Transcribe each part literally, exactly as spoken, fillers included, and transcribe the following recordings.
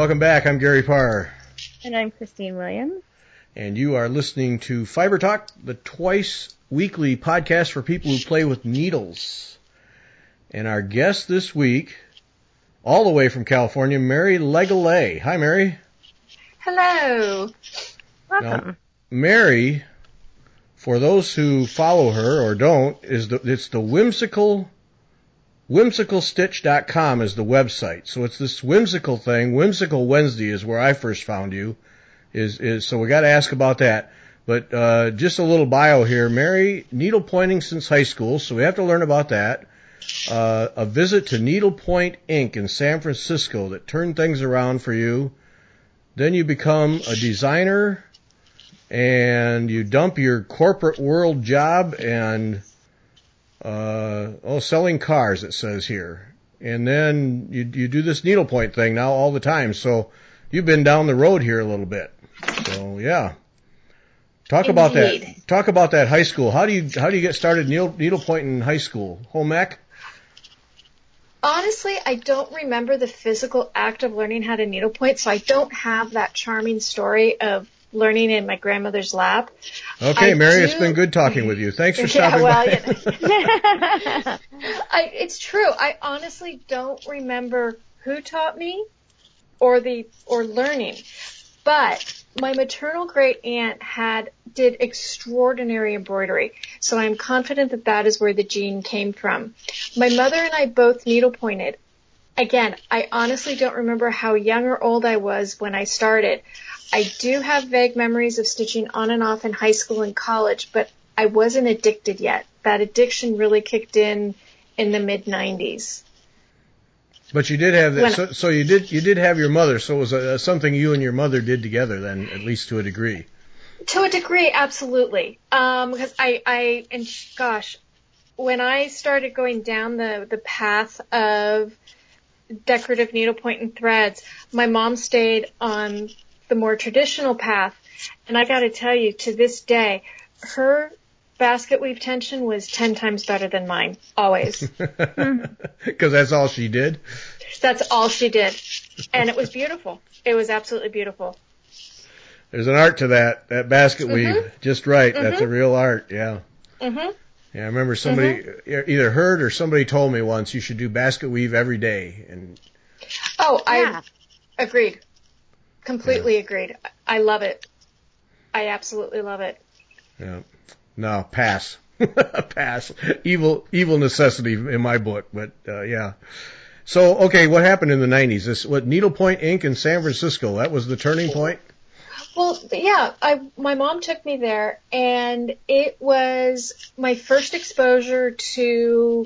Welcome back. I'm Gary Parr. And I'm Christine Williams. And you are listening to Fiber Talk, the twice weekly podcast for people who play with needles. And our guest this week, all the way from California, Mary Legalet. Hi, Mary. Hello. Welcome. Now, Mary, for those who follow her or don't, is the it's the whimsical whimsical stitch dot com is the website. So it's this whimsical thing. Whimsical Wednesday is where I first found you. Is is so we got to ask about that. But uh, just a little bio here. Mary, needlepointing since high school, so we have to learn about that. Uh, a visit to Needlepoint Incorporated in San Francisco that turned things around for you. Then you become a designer, and you dump your corporate world job and uh, oh, selling cars. It says here, and then you you do this needlepoint thing now all the time. So you've been down the road here a little bit. So yeah. Talk Indeed. about that. Talk about that high school. How do you how do you get started needle needlepoint in high school? Home ec? Honestly, I don't remember the physical act of learning how to needlepoint, so I don't have that charming story of learning in my grandmother's lap. Okay, I Mary, do... it's been good talking with you. Thanks for yeah, stopping well, by. You know. I, it's true. I honestly don't remember who taught me or the or learning, but my maternal great aunt had did extraordinary embroidery, so I'm confident that that is where the gene came from. My mother and I both needlepointed. Again, I honestly don't remember how young or old I was when I started. I do have vague memories of stitching on and off in high school and college, but I wasn't addicted yet. That addiction really kicked in in the mid nineties. But you did have that, When, so, so you did you did have your mother, so it was a, something you and your mother did together then, at least to a degree. To a degree, absolutely. Um, because I, I, and gosh, when I started going down the, the path of decorative needlepoint and threads, my mom stayed on the more traditional path. And I got to tell you, to this day, her basket weave tension was ten times better than mine, always. Because that's all she did? That's all she did. And it was beautiful. It was absolutely beautiful. There's an art to that, that basket weave. Mm-hmm. Just right. Mm-hmm. That's a real art, yeah. Mm-hmm. Yeah, I remember somebody mm-hmm. either heard or somebody told me once you should do basket weave every day. And Oh, Yeah. I agreed. Completely Yeah. agreed. I love it. I absolutely love it. Yeah. No, pass. Pass. Evil, evil necessity in my book, but, uh, yeah. So, okay, what happened in the nineties? This, what, Needlepoint Incorporated in San Francisco, that was the turning point? Well, yeah, I, my mom took me there, and it was my first exposure to,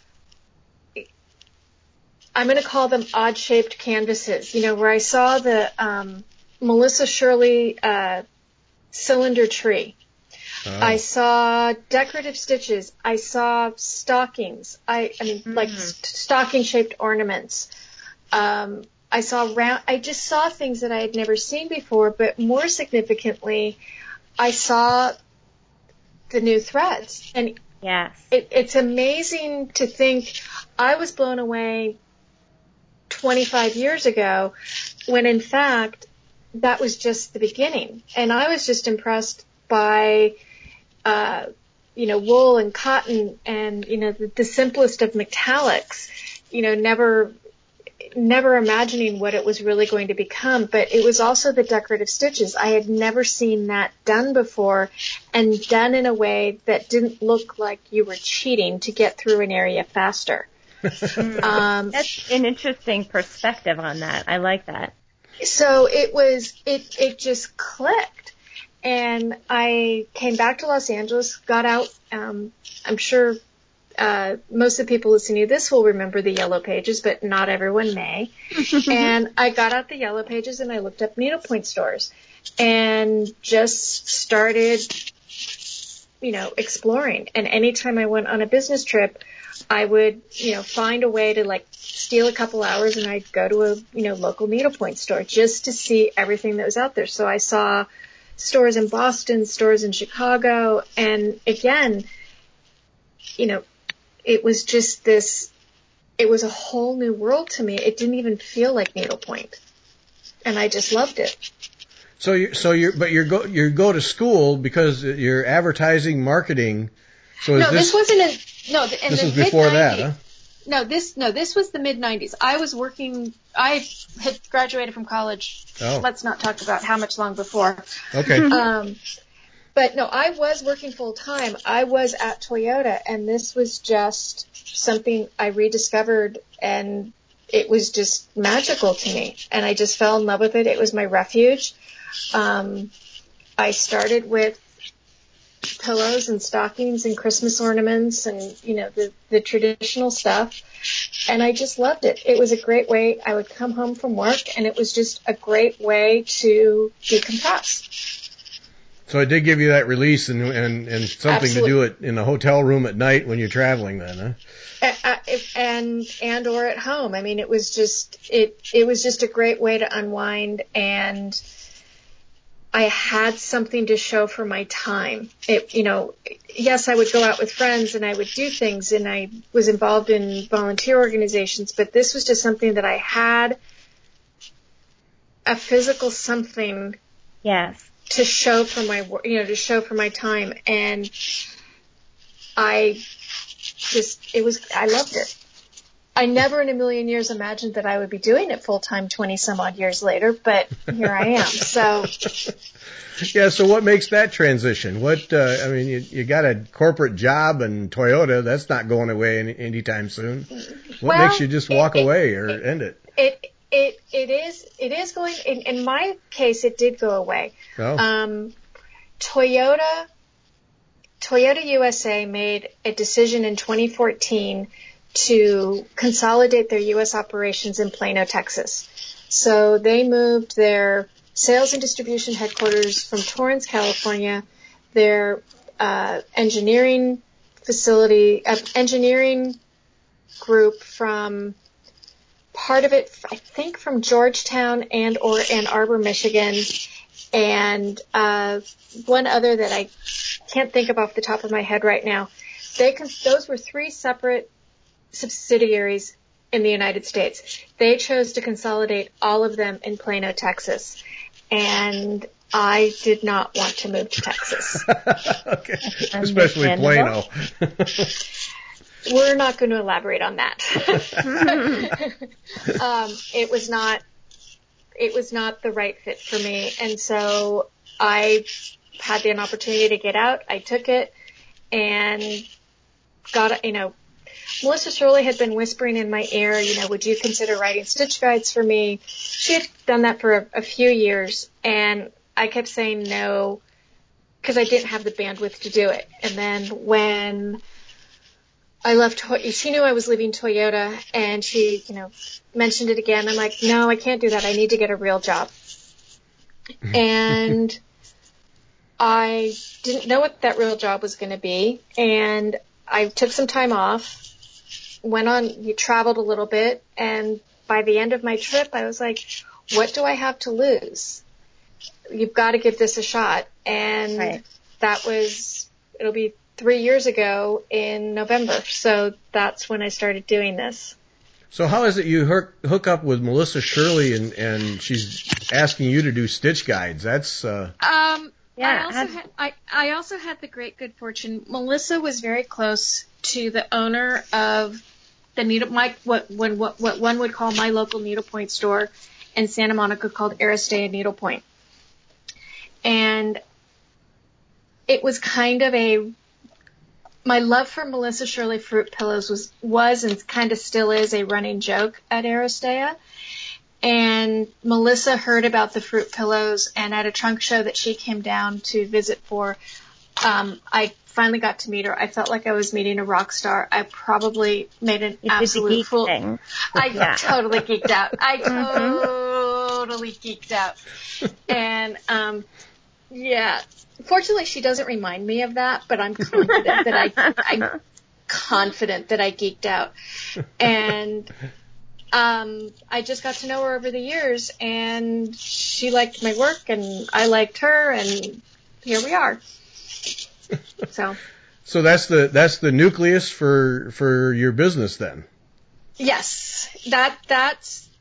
I'm going to call them odd-shaped canvases, you know, where I saw the um, Melissa Shirley uh, cylinder tree. Oh. I saw decorative stitches. I saw stockings. I, I mean, mm-hmm. like st- stocking-shaped ornaments. Um, I saw round. I just saw things that I had never seen before. But more significantly, I saw the new threads. And yes, it, it's amazing to think I was blown away twenty-five years ago, when in fact that was just the beginning. And I was just impressed by. Uh, you know, wool and cotton and, you know, the, the simplest of metallics, you know, never, never imagining what it was really going to become. But it was also the decorative stitches. I had never seen that done before, and done in a way that didn't look like you were cheating to get through an area faster. um, That's an interesting perspective on that. I like that. So it was, it, it just clicked. And I came back to Los Angeles, got out, um, I'm sure uh, most of the people listening to this will remember the Yellow Pages, but not everyone may. And I got out the Yellow Pages and I looked up needlepoint stores and just started, you know, exploring. And anytime I went on a business trip, I would, you know, find a way to like steal a couple hours and I'd go to a, you know, local needlepoint store just to see everything that was out there. So I saw stores in Boston, stores in Chicago, and again, you know, it was just this, it was a whole new world to me. It didn't even feel like needlepoint. and I just loved it. So you so you but you go you go to school because you're advertising marketing. So is no, this, this wasn't in no in this the was before that, huh? No, this no, this was the mid nineties. I was working. I had graduated from college. Oh. Let's not talk about how much long before. Okay. Um, but no, I was working full time. I was at Toyota, and this was just something I rediscovered, and it was just magical to me. And I just fell in love with it. It was my refuge. Um, I started with pillows and stockings and Christmas ornaments and, you know, the, the traditional stuff. And I just loved it. It was a great way. I would come home from work, and it was just a great way to decompress. So it did give you that release and and, and something Absolutely. to do it in a hotel room at night when you're traveling then, huh? And, and or at home. I mean, it was just, it, it was just a great way to unwind, and I had something to show for my time. It, you know, yes, I would go out with friends and I would do things, and I was involved in volunteer organizations, but this was just something that I had a physical something. Yes. To show for my, you know, to show for my time. And I just, it was, I loved it. I never in a million years imagined that I would be doing it full time twenty some odd years later, but here I am. So. Yeah. So what makes that transition? What, uh, I mean, you, you got a corporate job in Toyota. That's not going away any, anytime soon. What well, makes you just walk it, away or it, end it? It, it, it is, it is going, in, in my case, it did go away. Oh. Um, Toyota, Toyota U S A made a decision in twenty fourteen to consolidate their U S operations in Plano, Texas. So they moved their sales and distribution headquarters from Torrance, California, their uh, engineering facility, uh, engineering group from part of it, I think, from Georgetown and or Ann Arbor, Michigan, and uh, one other that I can't think of off the top of my head right now. They con- those were three separate subsidiaries in the United States. They chose to consolidate all of them in Plano, Texas, and I did not want to move to Texas. Okay, especially Plano. We're not going to elaborate on that. um, it was not, it was not the right fit for me. And so I had an opportunity to get out. I took it and got, you know, Melissa Shirley had been whispering in my ear, you know, would you consider writing stitch guides for me? She had done that for a, a few years, and I kept saying no because I didn't have the bandwidth to do it. And then when I left, she knew I was leaving Toyota, and she, you know, mentioned it again. I'm like, no, I can't do that. I need to get a real job. And I didn't know what that real job was going to be, and I took some time off, went on, you traveled a little bit, and by the end of my trip, I was like, what do I have to lose? You've got to give this a shot. And right. That was, it'll be three years ago in November. So that's when I started doing this. So how is it you hook, hook up with Melissa Shirley and, and she's asking you to do stitch guides? That's, uh. Um, yeah, I also had, I, I also had the great good fortune. Melissa was very close to the owner of the needle, my, what, when, what, what one would call my local needlepoint store in Santa Monica called Aristea Needlepoint. And it was kind of a, my love for Melissa Shirley fruit pillows was, was and kind of still is a running joke at Aristea. And Melissa heard about the fruit pillows, and at a trunk show that she came down to visit for, um, I finally got to meet her. I felt like I was meeting a rock star. I probably made an you absolute did the geek fool. Thing. I yeah. totally geeked out. I mm-hmm. totally geeked out. And, um, yeah, fortunately she doesn't remind me of that, but I'm confident that I, I'm confident that I geeked out. And, um, I just got to know her over the years, and she liked my work and I liked her, and here we are. So. So that's the, that's the nucleus for, for your business then? Yes, that, that's,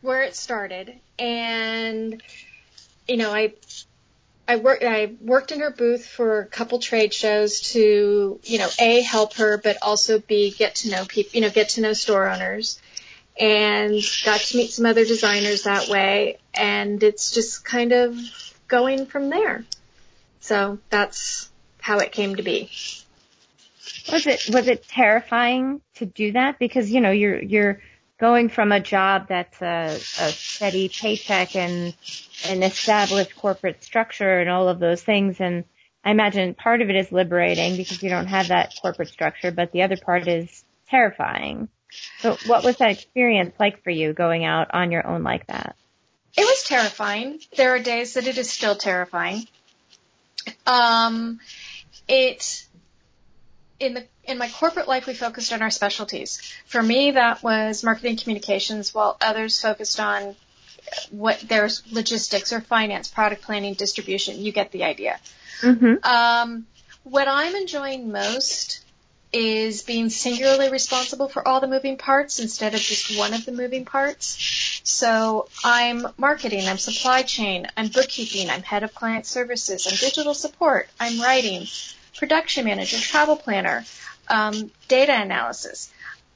where it started. And, you know, I, I worked, I worked in her booth for a couple trade shows to, you know, A, help her, but also B, get to know people, you know, get to know store owners, and got to meet some other designers that way. And it's just kind of going from there. So that's how it came to be. Was it, was it terrifying to do that? Because, you know, you're, you're going from a job that's a, a steady paycheck and an established corporate structure and all of those things. And I imagine part of it is liberating because you don't have that corporate structure, but the other part is terrifying. So what was that experience like for you going out on your own like that? It was terrifying. There are days that it is still terrifying. Um, it, in the, in my corporate life, we focused on our specialties. For me, that was marketing communications, while others focused on what there's logistics or finance, product planning, distribution. You get the idea. Mm-hmm. Um, what I'm enjoying most is being singularly responsible for all the moving parts instead of just one of the moving parts. So I'm marketing, I'm supply chain, I'm bookkeeping, I'm head of client services, I'm digital support, I'm writing, production manager, travel planner, um, data analysis.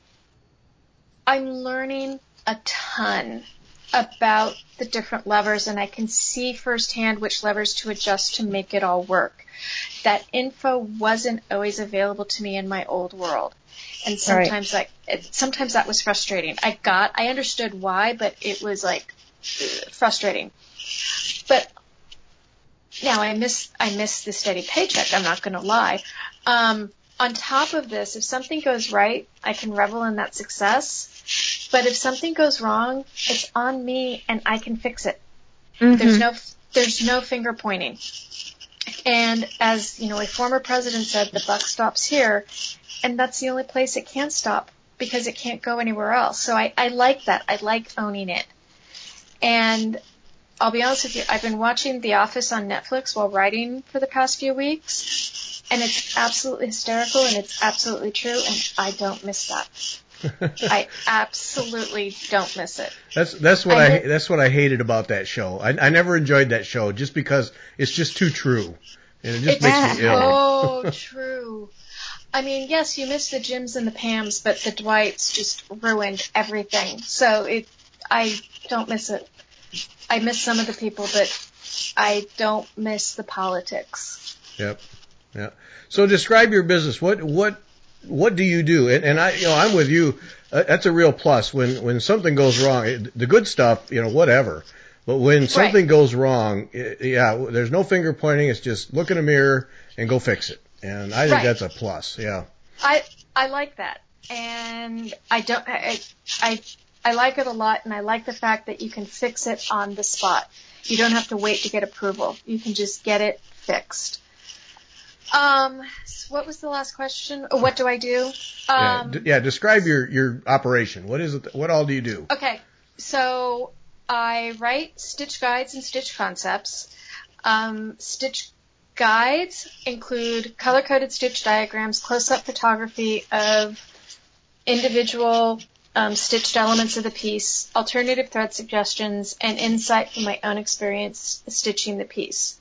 I'm learning a ton about the different levers, and I can see firsthand which levers to adjust to make it all work. That info wasn't always available to me in my old world. And sometimes right. like, it, sometimes that was frustrating. I got, I understood why, but it was like frustrating. But now I miss, I miss the steady paycheck. I'm not going to lie. Um, on top of this, if something goes right, I can revel in that success. But if something goes wrong, it's on me and I can fix it. Mm-hmm. There's no, there's no finger pointing. And as, you know, a former president said, the buck stops here. And that's the only place it can stop because it can't go anywhere else. So I, I like that. I like owning it. And I'll be honest with you, I've been watching The Office on Netflix while writing for the past few weeks. And it's absolutely hysterical and it's absolutely true. And I don't miss that. I absolutely don't miss it. That's that's what I, I that's what I hated about that show. I, I never enjoyed that show just because it's just too true, and it just makes me ill. Oh, true. I mean, yes, you miss the Jims and the Pams, but the Dwights just ruined everything. So it, I don't miss it. I miss some of the people, but I don't miss the politics. Yep. Yeah. So describe your business. What what. What do you do? And, and I, you know, I'm with you. Uh, that's a real plus. When when something goes wrong, it, the good stuff, you know, whatever. But when something right. goes wrong, it, yeah, there's no finger pointing. It's just look in a mirror and go fix it. And I think right. that's a plus. Yeah. I I like that, and I don't. I, I I like it a lot, and I like the fact that you can fix it on the spot. You don't have to wait to get approval. You can just get it fixed. Um, what was the last question? Oh, what do I do? Um, yeah, d- yeah, describe your, your operation. What is it? What all do you do? Okay. So I write stitch guides and stitch concepts. Um, stitch guides include color-coded stitch diagrams, close-up photography of individual um, stitched elements of the piece, alternative thread suggestions, and insight from my own experience stitching the piece.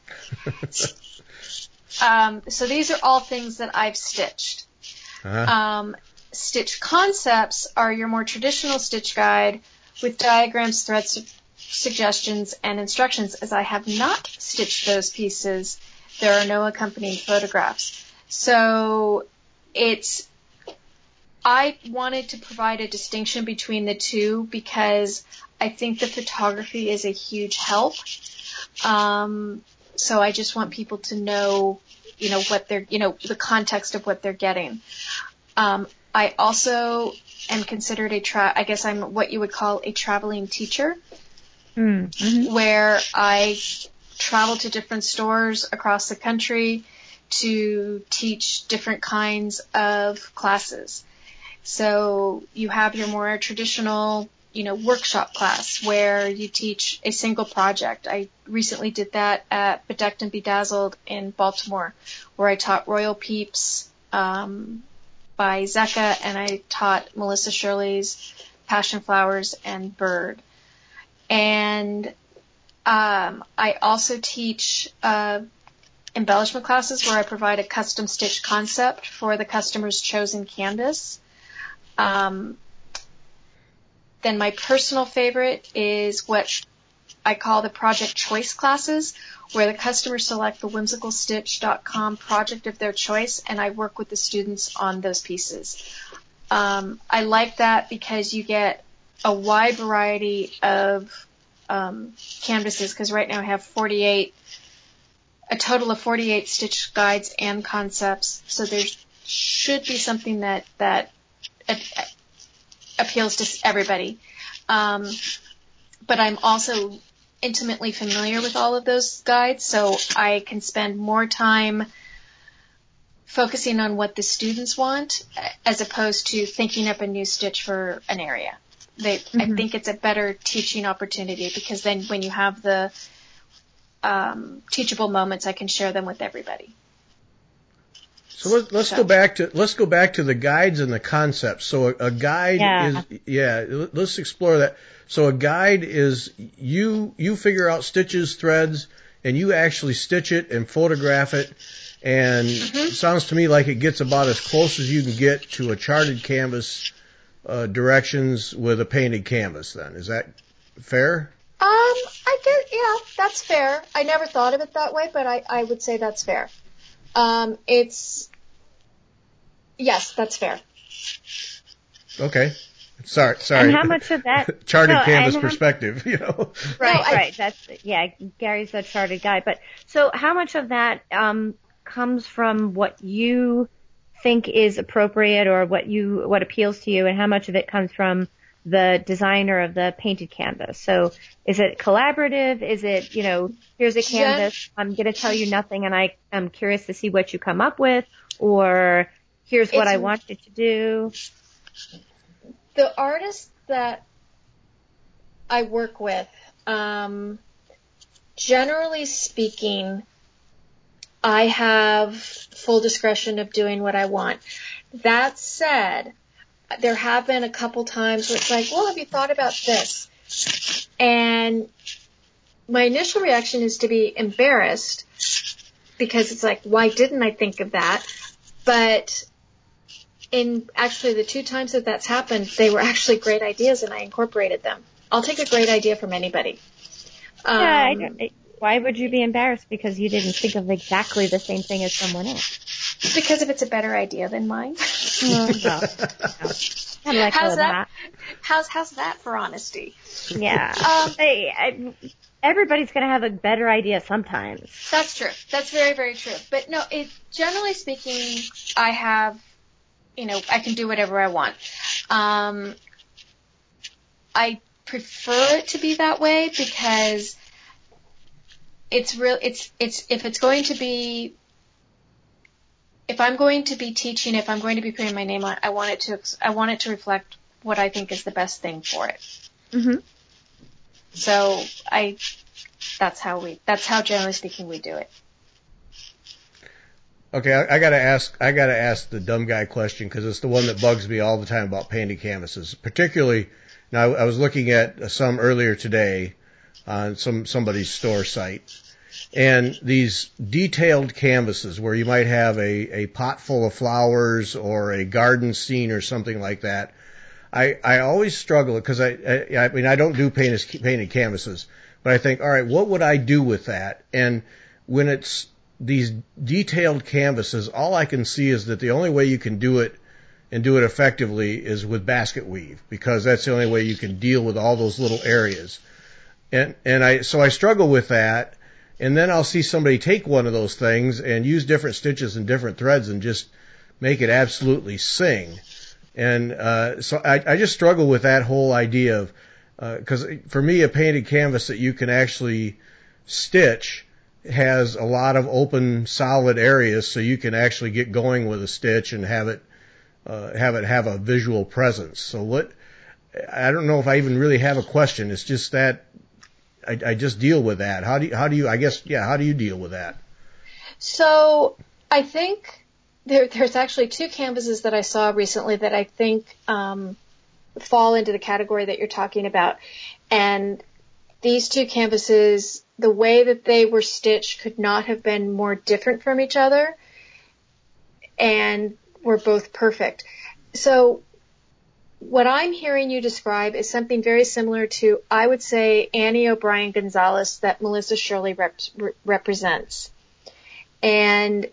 Um, so these are all things that I've stitched. Uh-huh. Um, stitch concepts are your more traditional stitch guide with diagrams, thread su- suggestions, and instructions. As I have not stitched those pieces, there are no accompanying photographs. So it's, I wanted to provide a distinction between the two because I think the photography is a huge help. Um, So I just want people to know, you know, what they're, you know, the context of what they're getting. Um, I also am considered a tra- I guess I'm what you would call a traveling teacher, mm-hmm. where I travel to different stores across the country to teach different kinds of classes. So you have your more traditional, you know, workshop class where you teach a single project. I recently did that at Bedecked and Bedazzled in Baltimore, where I taught Royal Peeps um, by Zecca, and I taught Melissa Shirley's Passion Flowers and Bird. And um, I also teach uh, embellishment classes where I provide a custom stitch concept for the customer's chosen canvas. Um, then my personal favorite is what I call the project choice classes, where the customers select the whimsical stitch dot com project of their choice, and I work with the students on those pieces. Um, I like that because you get a wide variety of um, canvases, because right now I have forty-eight, a total of forty-eight stitch guides and concepts, so there should be something that, that a- appeals to everybody. Um, but I'm also intimately familiar with all of those guides, so I can spend more time focusing on what the students want as opposed to thinking up a new stitch for an area. They, mm-hmm. I think it's a better teaching opportunity, because then when you have the um, teachable moments, I can share them with everybody. So let's, let's so. go back to let's go back to the guides and the concepts. So a, a guide yeah. is yeah. Let's explore that. So a guide is you you figure out stitches, threads, and you actually stitch it and photograph it. And mm-hmm. it sounds to me like it gets about as close as you can get to a charted canvas uh, directions with a painted canvas. Then is that fair? Um, I guess yeah, that's fair. I never thought of it that way, but I, I would say that's fair. Um, it's yes, that's fair. Okay. Sorry, sorry. And how much of that charted no, canvas how, perspective, you know? Right, no, I, right. That's yeah. Gary's a charted guy, but so how much of that um, comes from what you think is appropriate or what you what appeals to you, and how much of it comes from the designer of the painted canvas? So is it collaborative? Is it, you know, here's a canvas, I'm going to tell you nothing and I am curious to see what you come up with, or here's what I want you to do? The artists that I work with, um, generally speaking, I have full discretion of doing what I want. That said, there have been a couple times where it's like, well, have you thought about this? And my initial reaction is to be embarrassed, because it's like, why didn't I think of that? But in actually the two times that that's happened, they were actually great ideas and I incorporated them. I'll take a great idea from anybody. Um, yeah, I don't, why would you be embarrassed because you didn't think of exactly the same thing as someone else? Because if it's a better idea than mine. Oh, no. no. Like how's that? that? How's how's that for honesty? Yeah. Um, hey, I, everybody's going to have a better idea sometimes. That's true. That's very, very true. But no, it generally speaking, I have, you know, I can do whatever I want. Um, I prefer it to be that way because it's real. It's it's if it's going to be. If I'm going to be teaching, if I'm going to be putting my name on it, I want it to, I want it to reflect what I think is the best thing for it. Mm-hmm. So I, that's how we, that's how generally speaking we do it. Okay, I, I gotta ask, I gotta ask the dumb guy question because it's the one that bugs me all the time about painted canvases. Particularly, now I was looking at some earlier today on some somebody's store site. And these detailed canvases where you might have a, a pot full of flowers or a garden scene or something like that, I, I always struggle because I, I I mean I don't do painted painted canvases, but I think, all right, what would I do with that? And when it's these detailed canvases, all I can see is that the only way you can do it and do it effectively is with basket weave, because that's the only way you can deal with all those little areas. And and I so I struggle with that. And then I'll see somebody take one of those things and use different stitches and different threads and just make it absolutely sing. And uh, so I, I just struggle with that whole idea of, because uh, for me, a painted canvas that you can actually stitch has a lot of open, solid areas, so you can actually get going with a stitch and have it uh, have it have a visual presence. So what? I don't know if I even really have a question. It's just that. I, I just deal with that. How do you, how do you, I guess, yeah, how do you deal with that? So I think there, there's actually two canvases that I saw recently that I think um, fall into the category that you're talking about. And these two canvases, the way that they were stitched could not have been more different from each other, and were both perfect. So what I'm hearing you describe is something very similar to, I would say, Annie O'Brien Gonzalez that Melissa Shirley rep- represents. And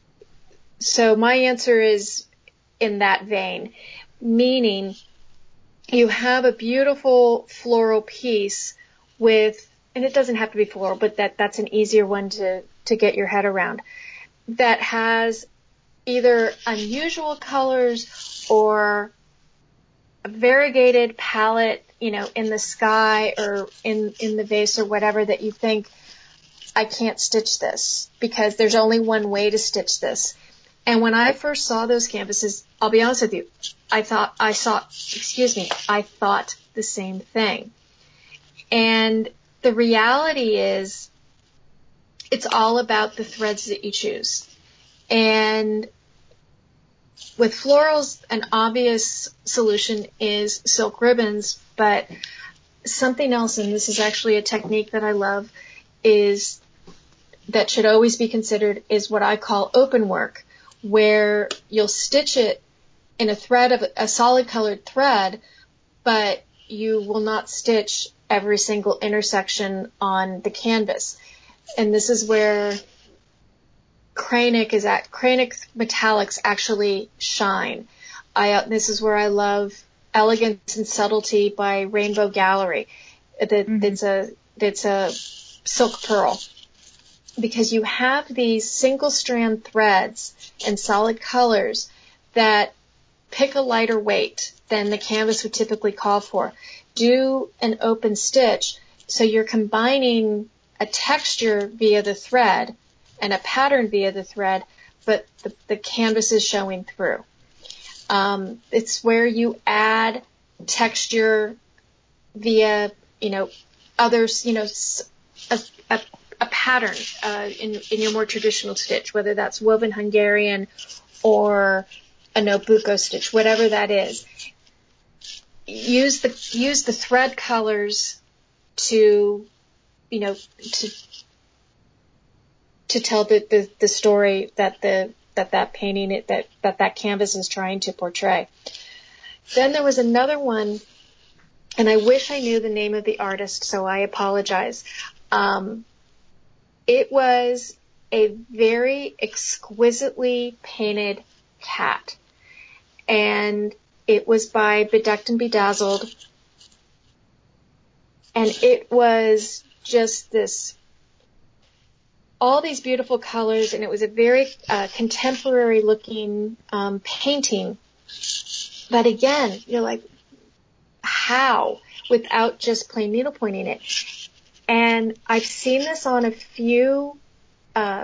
so my answer is in that vein, meaning you have a beautiful floral piece with, and it doesn't have to be floral, but that, that's an easier one to, to get your head around, that has either unusual colors or a variegated palette, you know, in the sky or in, in the vase or whatever, that you think, I can't stitch this because there's only one way to stitch this. And when I first saw those canvases, I'll be honest with you, I thought, I saw, excuse me, I thought the same thing. And the reality is, it's all about the threads that you choose. And with florals, an obvious solution is silk ribbons, but something else, and this is actually a technique that I love, is that should always be considered, is what I call open work, where you'll stitch it in a thread of a solid colored thread, but you will not stitch every single intersection on the canvas. And this is where Kranick is at, Kranick metallics actually shine. I, uh, this is where I love Elegance and Subtlety by Rainbow Gallery. That, mm-hmm. It's a, it's a silk pearl. Because you have these single strand threads and solid colors that pick a lighter weight than the canvas would typically call for. Do an open stitch, so you're combining a texture via the thread and a pattern via the thread, but the, the canvas is showing through. Um, it's where you add texture via, you know, others, you know, a, a, a pattern uh, in, in your more traditional stitch, whether that's woven Hungarian or a Nobuko stitch, whatever that is. Use the use the thread colors to, you know, to to tell the, the, the story that the that that painting it that, that that canvas is trying to portray. Then there was another one, and I wish I knew the name of the artist, so I apologize. Um, it was a very exquisitely painted cat, and it was by Bedecked and Bedazzled, and it was just this, all these beautiful colors, and it was a very uh, contemporary looking um, painting. But again, you're like, how? Without just plain needlepointing it. And I've seen this on a few uh,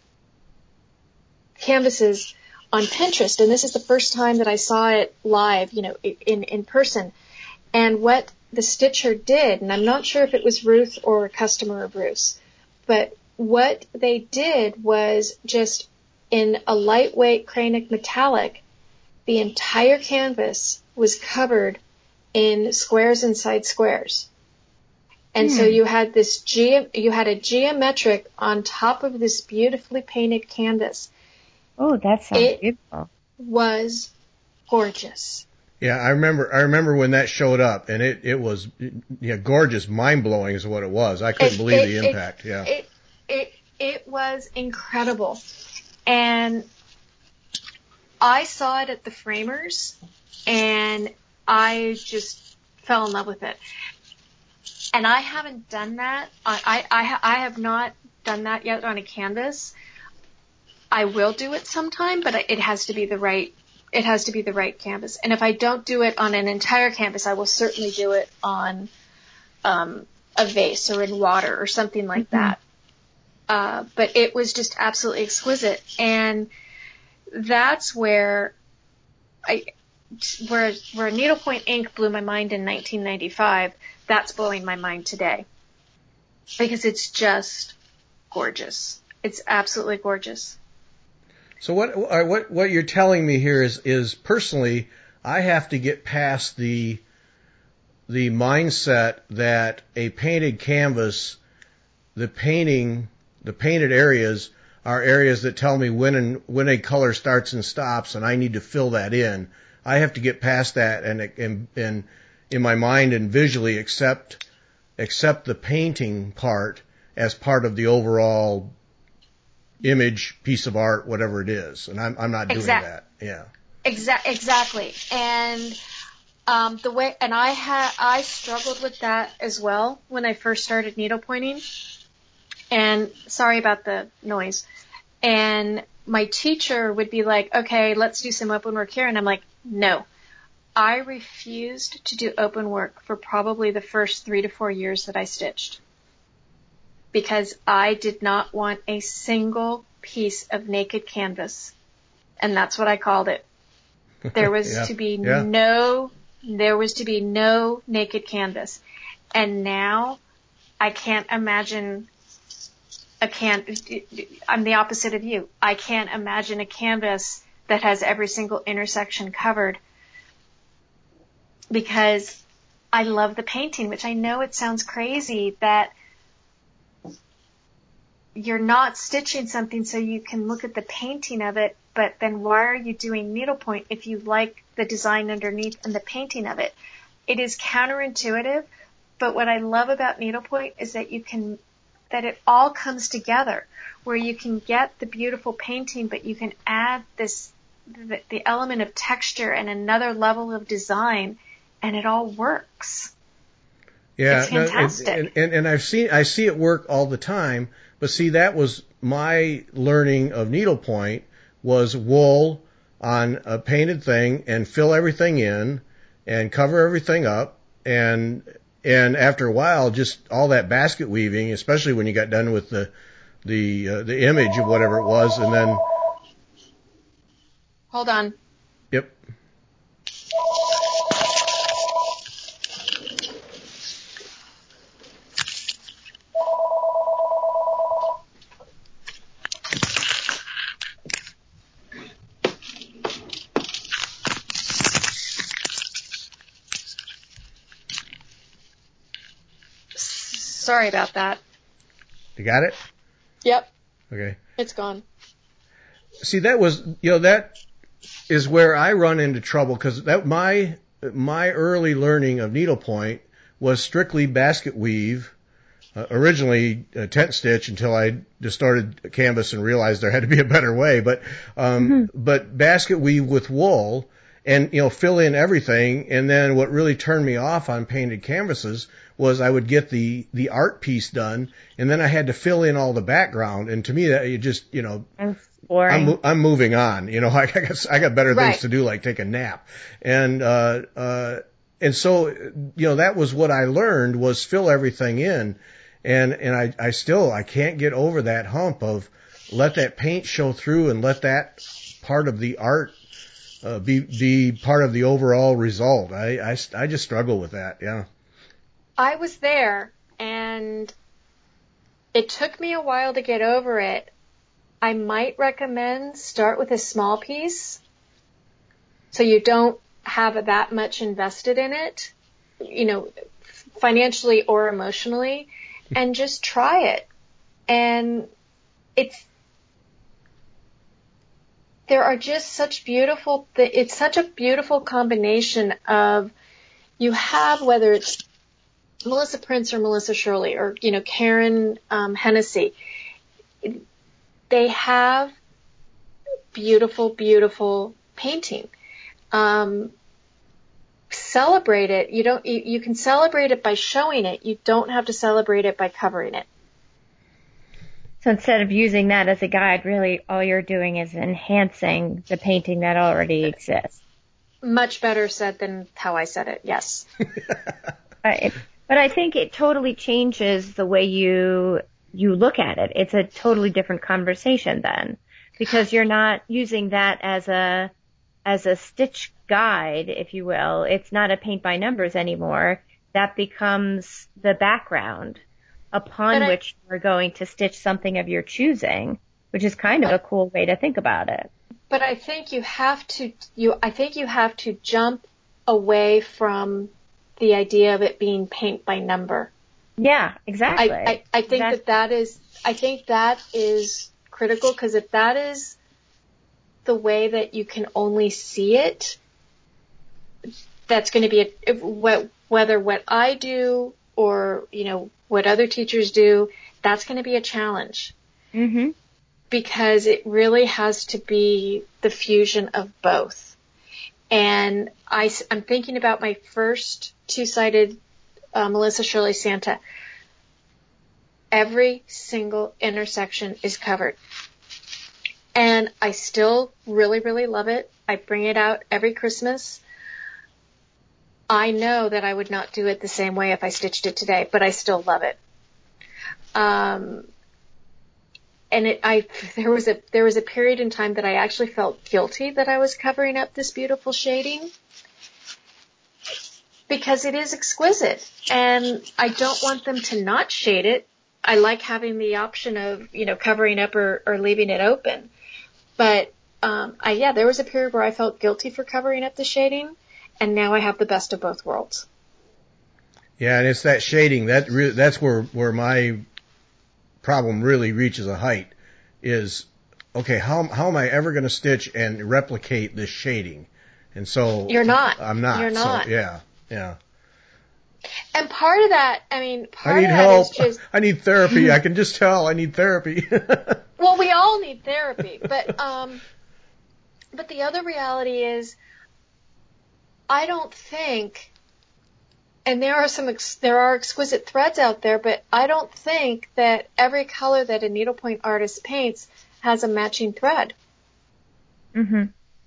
canvases on Pinterest, and this is the first time that I saw it live, you know, in, in person. And what the stitcher did, and I'm not sure if it was Ruth or a customer of Ruth's, but what they did was just in a lightweight Kranick metallic, the entire canvas was covered in squares inside squares. And hmm. so you had this ge- you had a geometric on top of this beautifully painted canvas. Oh, that sounds it beautiful. Was gorgeous. Yeah, I remember. I remember when that showed up, and it it was yeah gorgeous, mind blowing is what it was. I couldn't it, believe it, the impact. It, yeah, it it it was incredible, and I saw it at the Framers, and I just fell in love with it. And I haven't done that. I I I have not done that yet on a canvas. I will do it sometime, but it has to be the right, it has to be the right canvas. And if I don't do it on an entire canvas, I will certainly do it on, um, a vase or in water or something like mm-hmm. that. Uh, but it was just absolutely exquisite. And that's where I, where, where needlepoint ink blew my mind in nineteen ninety-five, that's blowing my mind today. Because it's just gorgeous. It's absolutely gorgeous. So what what what you're telling me here is is personally, I have to get past the the mindset that a painted canvas, the painting, the painted areas are areas that tell me when and when a color starts and stops, and I need to fill that in. I have to get past that and and, and in my mind and visually accept accept the painting part as part of the overall image, piece of art, whatever it is. And I'm I'm not doing exact, that. Yeah. Exa- exactly. And um, the way and I had I struggled with that as well when I first started needlepointing. And sorry about the noise. And my teacher would be like, "Okay, let's do some open work here." And I'm like, "No." I refused to do open work for probably the first three to four years that I stitched, because I did not want a single piece of naked canvas. And that's what I called it. There was yeah. to be yeah. no, there was to be no naked canvas. And now I can't imagine a can, I'm the opposite of you. I can't imagine a canvas that has every single intersection covered, because I love the painting, which I know it sounds crazy that you're not stitching something so you can look at the painting of it, but then why are you doing needlepoint if you like the design underneath and the painting of it? It is counterintuitive, but what I love about needlepoint is that you can, that it all comes together, where you can get the beautiful painting, but you can add this, the, the element of texture and another level of design, and it all works. Yeah, it's fantastic. No, and, and, and I've seen, I see it work all the time, but see, that was my learning of needlepoint, was wool on a painted thing and fill everything in and cover everything up, and and after a while, just all that basket weaving, especially when you got done with the the uh, the image of whatever it was, and then hold on. Yep. Sorry about that. You got it? Yep. Okay. It's gone. See, that was, you know, that is where I run into trouble, because that my my early learning of needlepoint was strictly basket weave, uh, originally uh, tent stitch, until I just started canvas and realized there had to be a better way. But um, mm-hmm. but basket weave with wool, and you know, fill in everything. And then what really turned me off on painted canvases was I would get the the art piece done, and then I had to fill in all the background. And to me, that you just, you know, I'm I'm moving on. You know, I guess I got better right. things to do, like take a nap. And uh uh and so, you know, that was what I learned, was fill everything in. And and I I still I can't get over that hump of let that paint show through and let that part of the art uh, be be part of the overall result. I I I just struggle with that. Yeah. I was there, and it took me a while to get over it. I might recommend start with a small piece so you don't have that much invested in it, you know, financially or emotionally, and just try it. And it's, there are just such beautiful, it's such a beautiful combination of, you have, whether it's Melissa Prince or Melissa Shirley or, you know, Karen um, Hennessy, they have beautiful, beautiful painting. Um, celebrate it. You don't, you, you can celebrate it by showing it. You don't have to celebrate it by covering it. So instead of using that as a guide, really all you're doing is enhancing the painting that already exists. Much better said than how I said it. Yes. Right. But I think it totally changes the way you you look at it. It's a totally different conversation then, because you're not using that as a as a stitch guide, if you will. It's not a paint by numbers anymore. That becomes the background upon I, which you're going to stitch something of your choosing, which is kind of a cool way to think about it. But I think you have to you I think you have to jump away from the idea of it being paint by number. Yeah, exactly. I, I, I think exactly. that that is, I think that is critical, because if that is the way that you can only see it, that's going to be a, if, whether what I do or, you know, what other teachers do, that's going to be a challenge. Mm-hmm. Because it really has to be the fusion of both. And I, I'm thinking about my first two-sided uh, Melissa Shirley Santa. Every single intersection is covered. And I still really, really love it. I bring it out every Christmas. I know that I would not do it the same way if I stitched it today, but I still love it. Um, and it, I, there was a, there was a period in time that I actually felt guilty that I was covering up this beautiful shading, because it is exquisite, and I don't want them to not shade it. I like having the option of, you know, covering up or, or leaving it open. But, um, I, yeah, there was a period where I felt guilty for covering up the shading, and now I have the best of both worlds. Yeah, and it's that shading that re- that's where where my problem really reaches a height. Is okay, how how am I ever going to stitch and replicate this shading? And so You're not. I'm not. You're not. So yeah, yeah. And part of that, I mean, part I need of that help. is just, I need therapy. I can just tell I need therapy. well, we all need therapy, but um, but the other reality is, I don't think, and there are some ex- there are exquisite threads out there, but I don't think that every color that a needlepoint artist paints has a matching thread. Mm-hmm.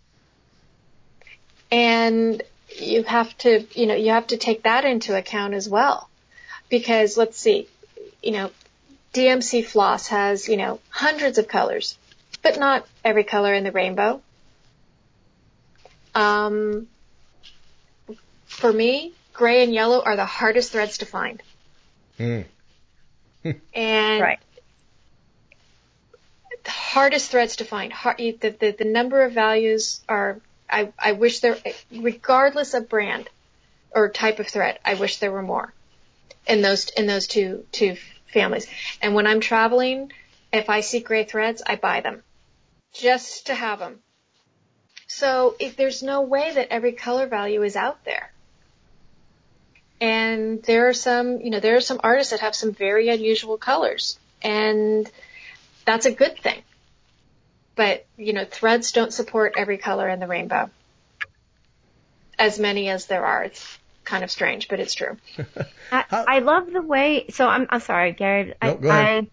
And you have to, you know, you have to take that into account as well. Because let's see, you know, D M C floss has, you know, hundreds of colors, but not every color in the rainbow. Um, for me, gray and yellow are the hardest threads to find. Mm. And Right. the hardest threads to find. Hard, the, the, the number of values are, I, I wish there, regardless of brand or type of thread, I wish there were more in those, in those two, two families. And when I'm traveling, if I see gray threads, I buy them just to have them. So if there's no way that every color value is out there. And there are some, you know, there are some artists that have some very unusual colors, and that's a good thing. But, you know, threads don't support every color in the rainbow. As many as there are. It's kind of strange, but it's true. I, I love the way, so I'm, I'm sorry, Gary. I, No, go ahead.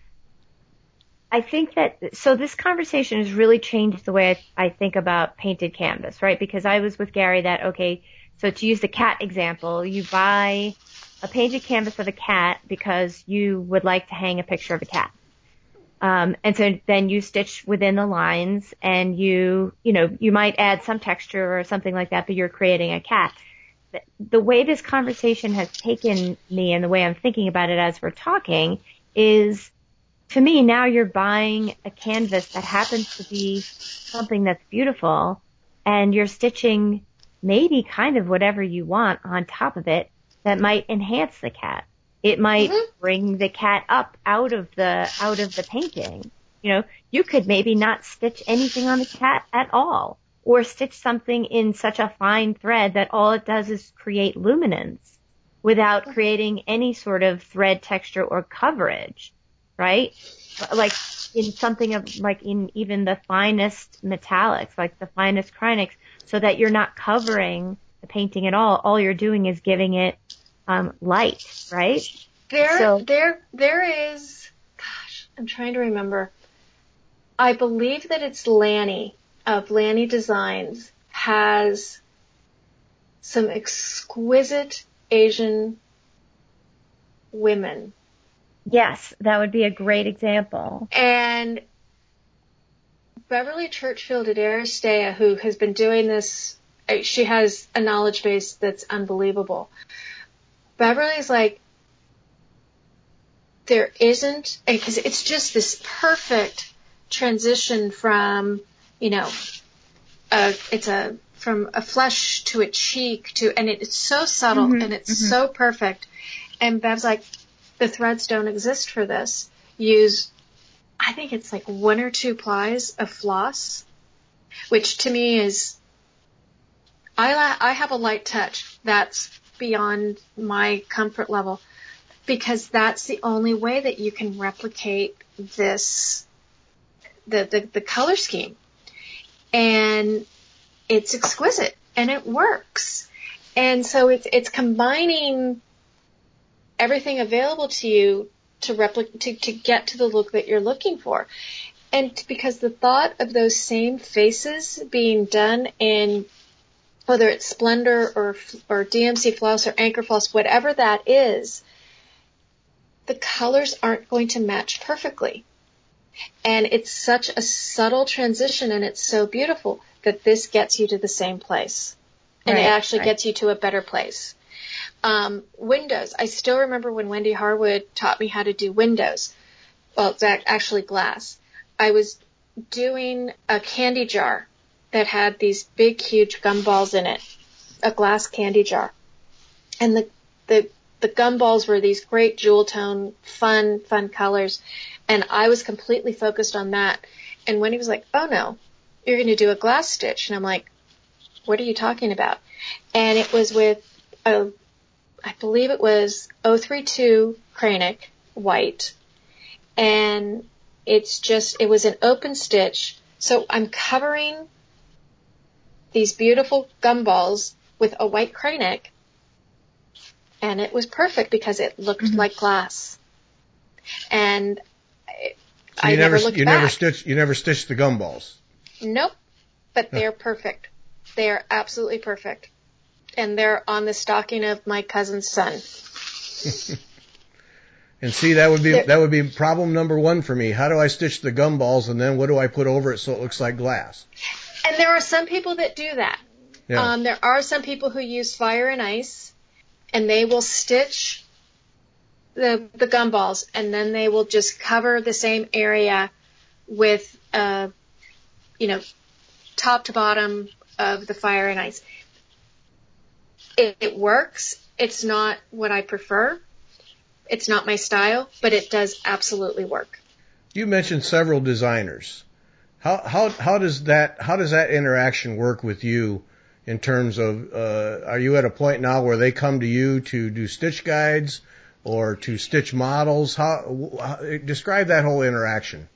I, I think that, so this conversation has really changed the way I, I think about painted canvas, right? Because I was with Gary that, okay, so to use the cat example, you buy a painted canvas of a cat because you would like to hang a picture of a cat. Um, and so then you stitch within the lines, and you, you know, you might add some texture or something like that, but you're creating a cat. The, the way this conversation has taken me and the way I'm thinking about it as we're talking is, to me, now you're buying a canvas that happens to be something that's beautiful, and you're stitching maybe kind of whatever you want on top of it that might enhance the cat. It might Mm-hmm. bring the cat up out of the, out of the painting. You know, you could maybe not stitch anything on the cat at all, or stitch something in such a fine thread that all it does is create luminance without creating any sort of thread texture or coverage, right? Like in something of, like in even the finest metallics, like the finest Kreinicks, so that you're not covering the painting at all. All you're doing is giving it Um, light, right? There, So- there, there is, gosh, I'm trying to remember. I believe that it's Lanny of Lanny Designs has some exquisite Asian women. Yes, that would be a great example. And Beverly Churchfield at Aristea, who has been doing this, she has a knowledge base that's unbelievable. Beverly's like, there isn't, because it's just this perfect transition from, you know, a, it's a from a flesh to a cheek to, and it's so subtle Mm-hmm, and it's mm-hmm. so perfect. And Bev's like, the threads don't exist for this. Use, I think it's like one or two plies of floss, which to me is, I, I have a light touch. That's beyond my comfort level, because that's the only way that you can replicate this, the, the, the color scheme. And it's exquisite and it works. And so it's, it's combining everything available to you to replicate, to, to get to the look that you're looking for. And because the thought of those same faces being done in, whether it's Splendor or, or D M C floss or Anchor floss, whatever that is, the colors aren't going to match perfectly. And it's such a subtle transition and it's so beautiful that this gets you to the same place. And Right, it actually right. gets you to a better place. Um, windows. I still remember when Wendy Harwood taught me how to do windows. Well, it's actually glass. I was doing a candy jar that had these big, huge gumballs in it. A glass candy jar. And the, the, the gumballs were these great jewel tone, fun, fun colors. And I was completely focused on that. And Wendy was like, oh no, you're going to do a glass stitch. And I'm like, what are you talking about? And it was with a, I believe it was oh three two Kranick white. And it's just, it was an open stitch. So I'm covering these beautiful gumballs with a white Kranick. And it was perfect because it looked Mm-hmm. like glass. And So I you never, never, looked you back. never stitched, you never stitched the gumballs. Nope. But they're perfect. They are absolutely perfect. And they're on the stocking of my cousin's son. And see, that would be, They're- that would be problem number one for me. How do I stitch the gumballs and then what do I put over it so it looks like glass? And there are some people that do that. Yeah. Um, there are some people who use fire and ice, and they will stitch the the gumballs, and then they will just cover the same area with, uh, you know, top to bottom of the fire and ice. It, it works. It's not what I prefer. It's not my style, but it does absolutely work. You mentioned several designers. How how how does that how does that interaction work with you in terms of uh, are you at a point now where they come to you to do stitch guides or to stitch models? How, how describe that whole interaction?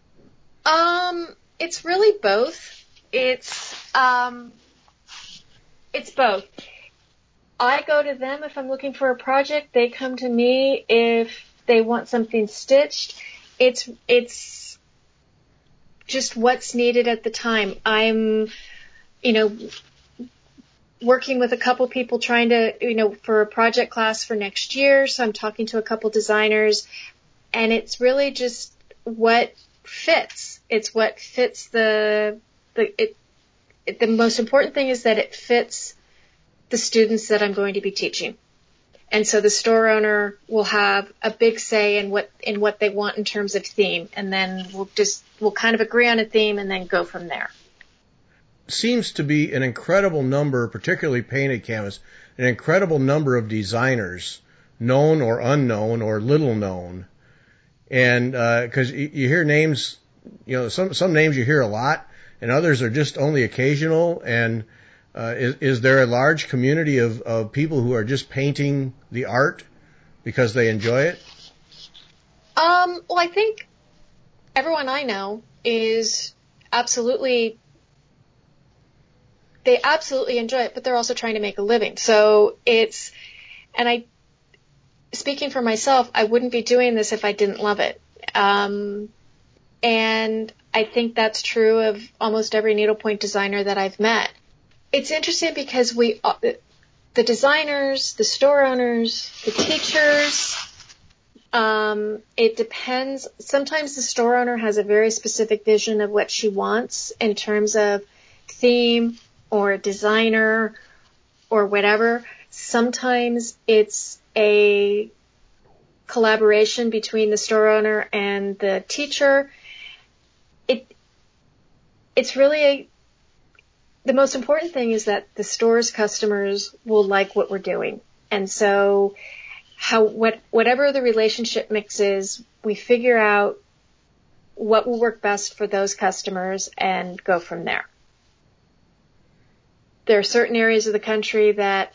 Um, it's really both. It's um, it's both. I go to them if I'm looking for a project. They come to me if they want something stitched. It's it's just what's needed at the time. I'm, you know, working with a couple people trying to, you know, for a project class for next year. So I'm talking to a couple designers, and it's really just what fits. It's what fits the the it, it the most important thing is that it fits the students that I'm going to be teaching. And so the store owner will have a big say in what in what they want in terms of theme, and then we'll just we'll kind of agree on a theme and then go from there. Seems to be an incredible number, particularly painted canvas, an incredible number of designers, known or unknown or little known. And because uh, you hear names, you know, some some names you hear a lot, and others are just only occasional. And uh, is, is there a large community of, of people who are just painting the art because they enjoy it? Um, well, I think everyone I know is absolutely, they absolutely enjoy it, but they're also trying to make a living. So it's, and I, speaking for myself, I wouldn't be doing this if I didn't love it. Um, and I think that's true of almost every needlepoint designer that I've met. It's interesting because we, the designers, the store owners, the teachers, um, it depends. Sometimes the store owner has a very specific vision of what she wants in terms of theme or designer or whatever. Sometimes it's a collaboration between the store owner and the teacher. It, it's really a, the most important thing is that the store's customers will like what we're doing. And so how, what, whatever the relationship mix is, we figure out what will work best for those customers and go from there. There are certain areas of the country that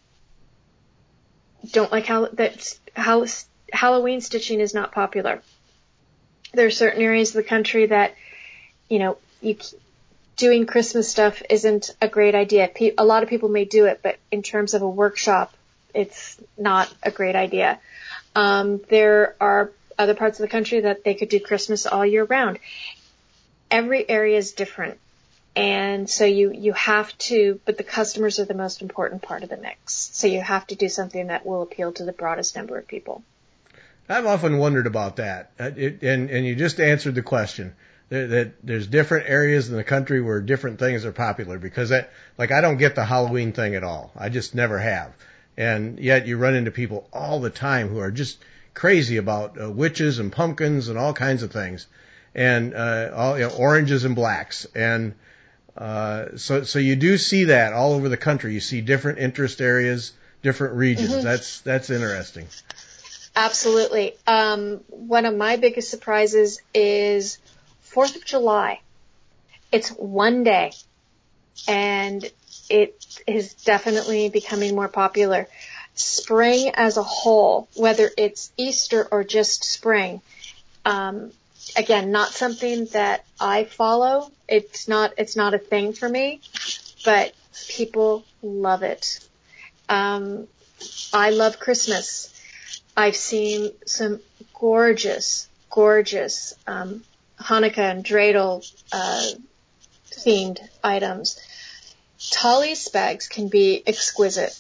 don't like how, that how, Halloween stitching is not popular. There are certain areas of the country that, you know, you, doing Christmas stuff isn't a great idea. A lot of people may do it, but in terms of a workshop, it's not a great idea. Um, there are other parts of the country that they could do Christmas all year round. Every area is different. And so you, you have to, but the customers are the most important part of the mix. So you have to do something that will appeal to the broadest number of people. I've often wondered about that. Uh, it, and, and you just answered the question. That, that there's different areas in the country where different things are popular, because that, like, I don't get the Halloween thing at all. I just never have. And yet you run into people all the time who are just crazy about uh, witches and pumpkins and all kinds of things, and uh, all, you know, oranges and blacks. And uh, so so you do see that all over the country. You see different interest areas, different regions. Mm-hmm. That's that's interesting. Absolutely. Um, one of my biggest surprises is Fourth of July. It's one day, and it is definitely becoming more popular. Spring as a whole, whether it's Easter or just spring, um, again, not something that I follow. It's not, it's not a thing for me, but people love it. Um, I love Christmas. I've seen some gorgeous, gorgeous, um, Hanukkah and dreidel, uh, themed items. Tolly's bags can be exquisite.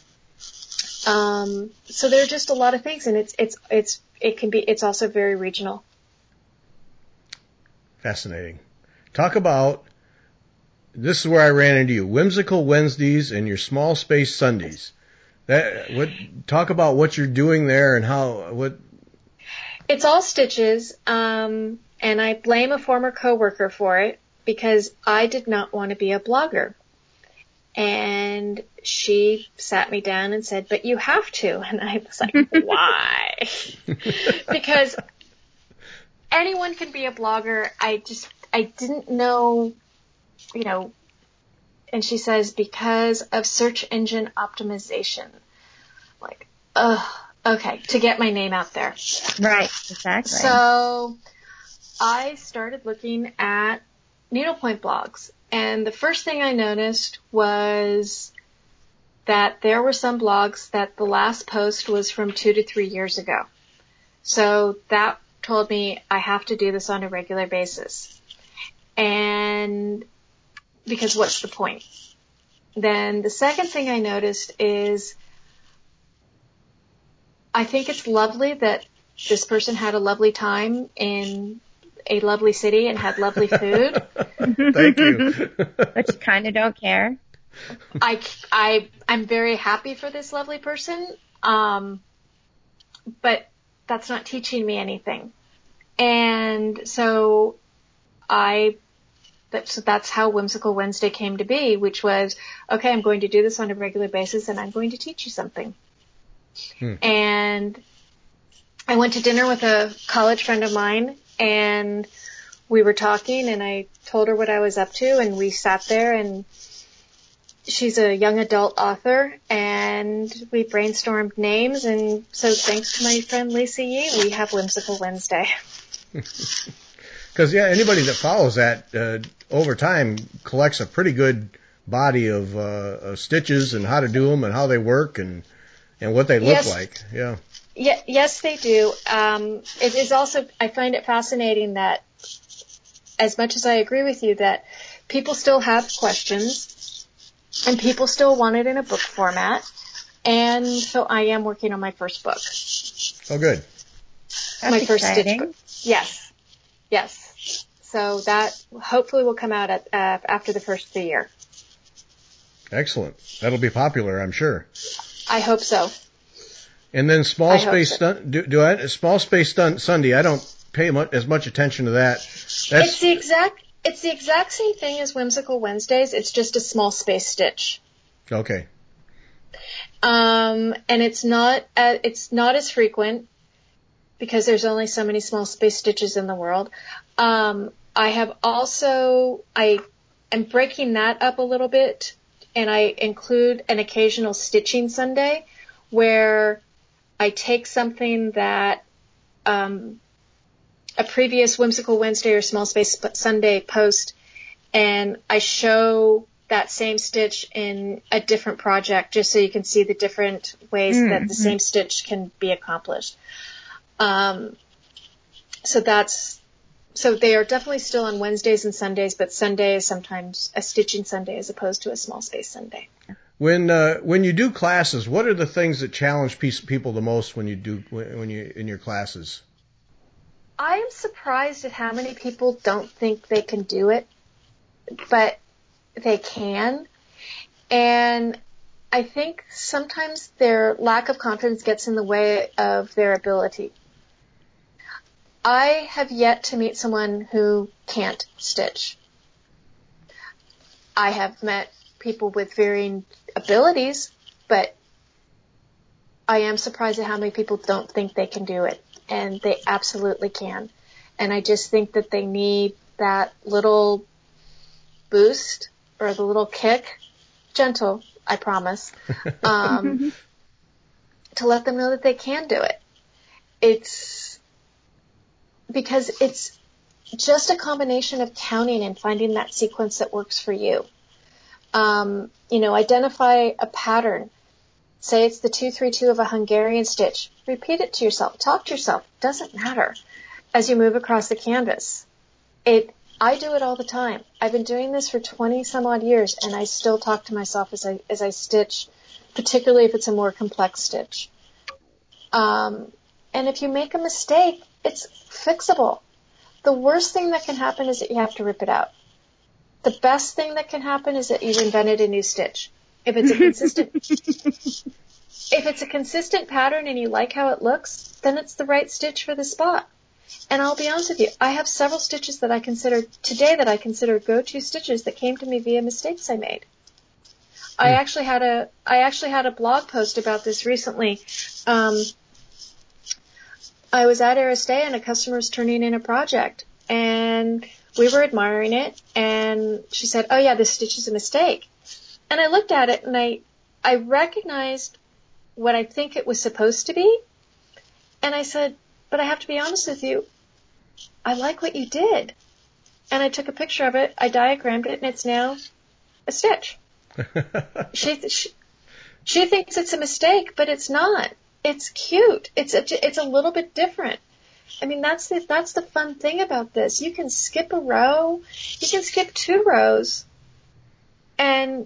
Um, so there are just a lot of things, and it's, it's, it's, it can be, it's also very regional. Fascinating. Talk about, this is where I ran into you, Whimsical Wednesdays and your Small Space Sundays. That, what, talk about what you're doing there and how, what. It's all stitches, um, and I blame a former coworker for it because I did not want to be a blogger. And she sat me down and said, but you have to. And I was like, why? Because anyone can be a blogger. I just, I didn't know, you know, and she says, because of search engine optimization. Like, ugh, okay, to get my name out there. Right, exactly. So I started looking at needlepoint blogs. And the first thing I noticed was that there were some blogs that the last post was from two to three years ago. So that told me I have to do this on a regular basis. And because what's the point? Then the second thing I noticed is I think it's lovely that this person had a lovely time in a lovely city and had lovely food. Thank you. But you kind of don't care. I, I, I'm very happy for this lovely person. Um, but that's not teaching me anything. And so I, that's, that's how Whimsical Wednesday came to be, which was, okay, I'm going to do this on a regular basis and I'm going to teach you something. Hmm. And I went to dinner with a college friend of mine, and we were talking, and I told her what I was up to, and we sat there, and she's a young adult author, and we brainstormed names, and so thanks to my friend Lisa Yee, we have Whimsical Wednesday. Because, yeah, anybody that follows that uh, over time collects a pretty good body of, uh, of stitches and how to do them and how they work and, and what they look yes. like. Yeah. Yeah, yes, they do. Um, it is also, I find it fascinating that as much as I agree with you that people still have questions and people still want it in a book format. And so I am working on my first book. Oh, good. That's my first exciting. stitch book. Yes. Yes. So that hopefully will come out at, uh, after the first of the year. Excellent. That'll be popular, I'm sure. I hope so. And then Small I Space so. Stun- do, do I Small Space Stun- Sunday. I don't pay much, as much attention to that. That's it's the exact It's the exact same thing as Whimsical Wednesdays. It's just a small space stitch. Okay. Um, and it's not, uh, it's not as frequent because there's only so many small space stitches in the world. Um, I have also, I am breaking that up a little bit, and I include an occasional stitching Sunday where I take something that, um, a previous Whimsical Wednesday or Small Space Sunday post, and I show that same stitch in a different project just so you can see the different ways mm-hmm. that the same stitch can be accomplished. Um, so that's, so they are definitely still on Wednesdays and Sundays, but Sunday is sometimes a stitching Sunday as opposed to a Small Space Sunday. When uh, when you do classes, what are the things that challenge people the most when you do when you in your classes? I am surprised at how many people don't think they can do it, but they can. And I think sometimes their lack of confidence gets in the way of their ability. I have yet to meet someone who can't stitch. I have met people with varying abilities, but I am surprised at how many people don't think they can do it. And they absolutely can. And I just think that they need that little boost or the little kick, gentle, I promise, um, to let them know that they can do it. It's because it's just a combination of counting and finding that sequence that works for you. Um, you know, identify a pattern. Say it's the two three two of a Hungarian stitch. Repeat it to yourself. Talk to yourself. Doesn't matter as you move across the canvas. It, I do it all the time. I've been doing this for twenty some odd years, and I still talk to myself as I, as I stitch, particularly if it's a more complex stitch. Um, and if you make a mistake, it's fixable. The worst thing that can happen is that you have to rip it out. The best thing that can happen is that you've invented a new stitch. If it's a consistent, if it's a consistent pattern and you like how it looks, then it's the right stitch for the spot. And I'll be honest with you, I have several stitches that I consider today that I consider go-to stitches that came to me via mistakes I made. I mm. actually had a, I actually had a blog post about this recently. Um, I was at Aristeo and a customer was turning in a project, and we were admiring it, and she said, "Oh yeah, this stitch is a mistake." And I looked at it and I, I recognized what I think it was supposed to be. And I said, "But I have to be honest with you. I like what you did." And I took a picture of it. I diagrammed it, and it's now a stitch. she, she, she thinks it's a mistake, but it's not. It's cute. It's a, it's a little bit different. I mean, that's the, that's the fun thing about this. You can skip a row. You can skip two rows. And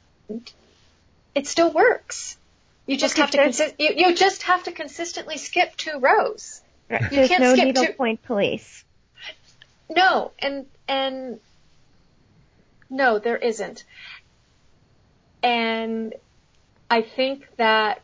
it still works. You just have to consi- you, you just have to consistently skip two rows. Right. You There's can't no skip needlepoint two- police. No, and and no, there isn't. And I think that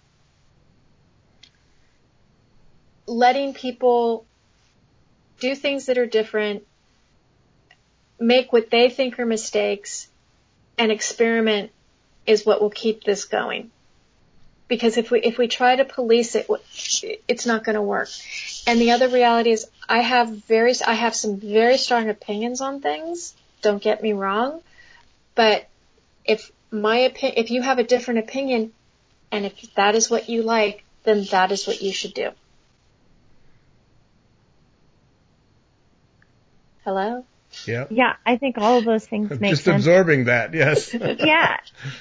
letting people do things that are different, make what they think are mistakes, and experiment is what will keep this going. Because if we if we try to police it, it's not going to work. And the other reality is, I have very I have some very strong opinions on things. Don't get me wrong, but if my opi- if you have a different opinion, and if that is what you like, then that is what you should do. Hello? Yeah. Yeah, I think all of those things I'm make just sense. Just absorbing that, yes. Yeah.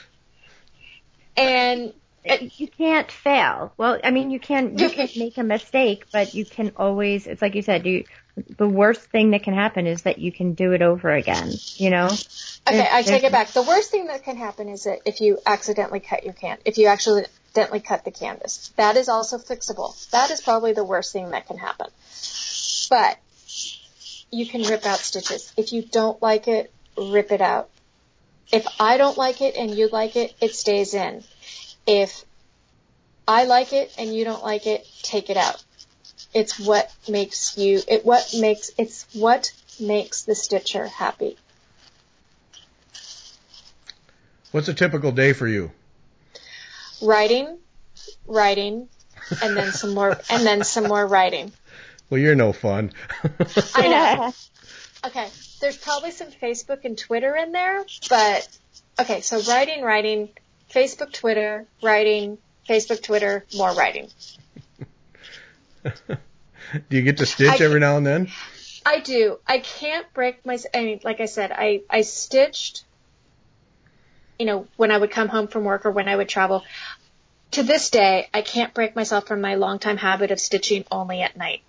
And you can't fail. Well, I mean, you can you can make a mistake, but you can always. It's like you said. You the worst thing that can happen is that you can do it over again. You know. Okay, there's, I take it back. The worst thing that can happen is that if you accidentally cut your can, if you accidentally cut the canvas, that is also fixable. That is probably the worst thing that can happen. But you can rip out stitches. If you don't like it, rip it out. If I don't like it and you like it, it stays in. If I like it and you don't like it, take it out. It's what makes you, it what makes, it's what makes the stitcher happy. What's a typical day for you? Writing, writing, and then some more, and then some more writing. Well, you're no fun. I know. Okay, there's probably some Facebook and Twitter in there, but okay, so writing, writing, Facebook, Twitter, writing, Facebook, Twitter, more writing. Do you get to stitch I, every now and then? I do. I can't break my, I mean, like I said, I, I stitched, you know, when I would come home from work or when I would travel. To this day, I can't break myself from my longtime habit of stitching only at night.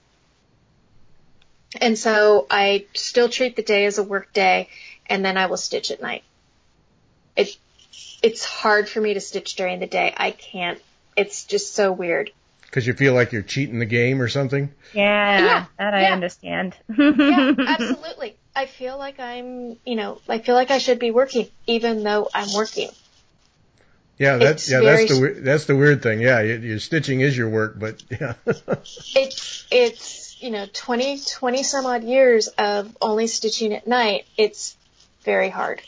And so I still treat the day as a work day, and then I will stitch at night. It, it's hard for me to stitch during the day. I can't. It's just so weird. Because you feel like you're cheating the game or something? Yeah, yeah that I yeah. understand. Yeah, absolutely. I feel like I'm, you know, I feel like I should be working, even though I'm working. Yeah, that's It's yeah, very, that's the that's the weird thing. Yeah, your, your stitching is your work, but yeah. it's it's you know twenty, twenty some odd years of only stitching at night. It's very hard.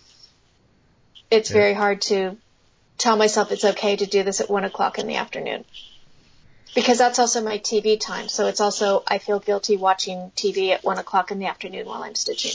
It's yeah. very hard to tell myself it's okay to do this at one o'clock in the afternoon. Because that's also my T V time. So it's also, I feel guilty watching T V at one o'clock in the afternoon while I'm stitching.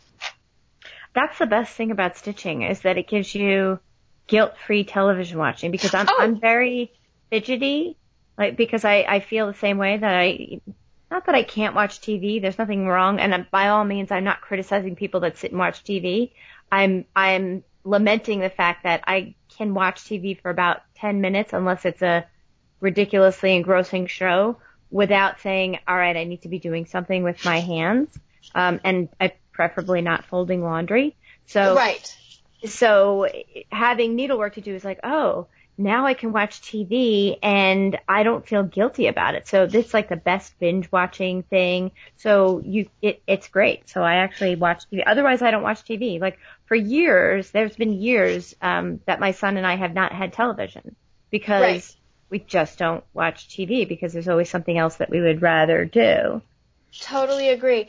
That's the best thing about stitching is that it gives you guilt-free television watching because I'm, Oh. I'm very fidgety, like, because I, I feel the same way that I, not that I can't watch T V, there's nothing wrong. And by all means, I'm not criticizing people that sit and watch T V. I'm, I'm lamenting the fact that I can watch T V for about ten minutes unless it's a ridiculously engrossing show without saying, all right, I need to be doing something with my hands. Um, and I preferably not folding laundry. So, Right. so having needlework to do is like, oh, now I can watch T V and I don't feel guilty about it. So this is like the best binge watching thing. So you, it, it's great. So I actually watch T V. Otherwise I don't watch T V. Like for years, there's been years, um, that my son and I have not had television because Right. we just don't watch T V because there's always something else that we would rather do. Totally agree.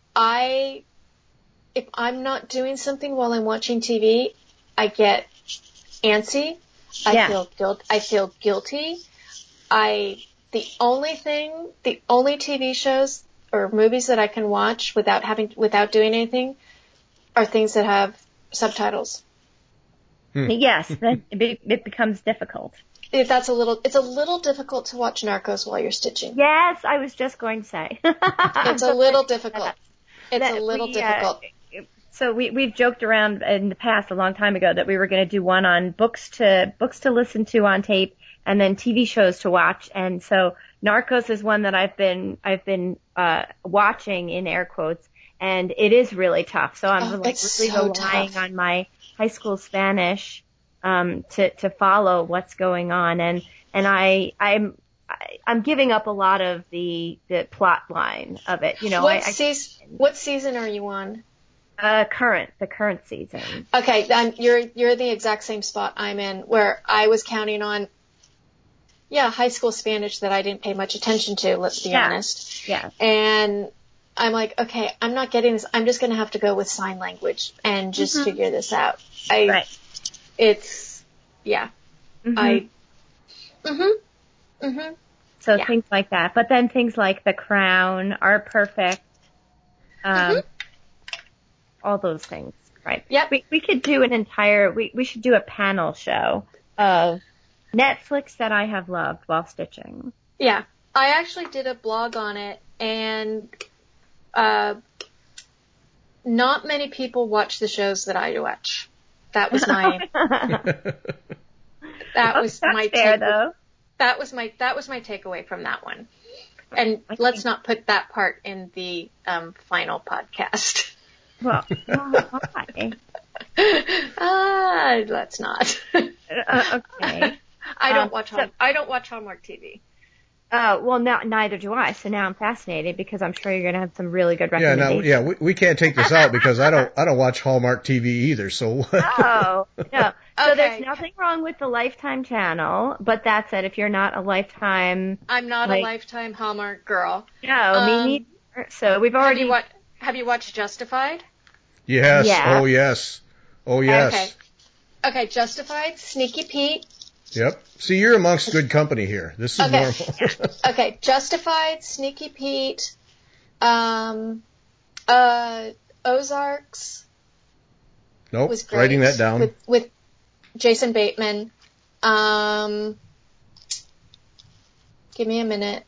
I, if I'm not doing something while I'm watching T V, I get antsy. I Yeah. feel guilt. I feel guilty. I, the only thing, the only T V shows or movies that I can watch without having, without doing anything are things that have subtitles. Hmm. Yes, that, it, it becomes difficult. If that's a little, it's a little difficult to watch Narcos while you're stitching. Yes, I was just going to say. It's a little difficult. It's that a little we, difficult. Uh, so we, we've joked around in the past a long time ago that we were going to do one on books to, books to listen to on tape and then T V shows to watch. And so Narcos is one that I've been, I've been, uh, watching in air quotes and it is really tough. So I'm Oh, like it's really so relying tough. on my high school Spanish, um, to, to follow what's going on. And, and I, I'm, I, I'm giving up a lot of the, the plot line of it. You know, What, I, I season, what season are you on? Uh, current, the current season. Okay, then you're you're the exact same spot I'm in, where I was counting on, yeah, high school Spanish that I didn't pay much attention to. Let's be Yeah. honest. Yeah. And I'm like, okay, I'm not getting this. I'm just going to have to go with sign language and just Mhm. figure this out. I, Right. It's, yeah, Mhm. I. Mhm. Mhm. So yeah. things like that, but then things like The Crown are perfect. Um, Mhm. all those things, right? Yep. We we could do an entire. We we should do a panel show of Netflix that I have loved while stitching. Yeah, I actually did a blog on it, and uh, not many people watch the shows that I watch. That was my that Oh, was that's my fair take, though. that was my that was my takeaway from that one. And I let's think- not put that part in the um, final podcast. Well, well why? Ah, let's not. Uh, okay. I don't Um, watch so- Hall- I don't watch Hallmark T V. Uh, well, now, neither do I. So now I'm fascinated because I'm sure you're going to have some really good Yeah, recommendations. no, yeah, we, we can't take this out because I don't I don't watch Hallmark T V either. So what? Oh, no. So Okay. there's nothing wrong with the Lifetime channel, but that said, if you're not a Lifetime, I'm not like, a Lifetime Hallmark girl. no, Um, me neither. So we've Have already, you watched have you watched Justified? Yes. Yeah. Oh, yes. Oh, yes. Okay. Okay, Justified, Sneaky Pete. Yep. See, you're amongst good company here. This is Okay. normal. Okay, Justified, Sneaky Pete, um, uh, Ozarks. Nope. Was great. Writing that down. With, with Jason Bateman. Um, give me a minute.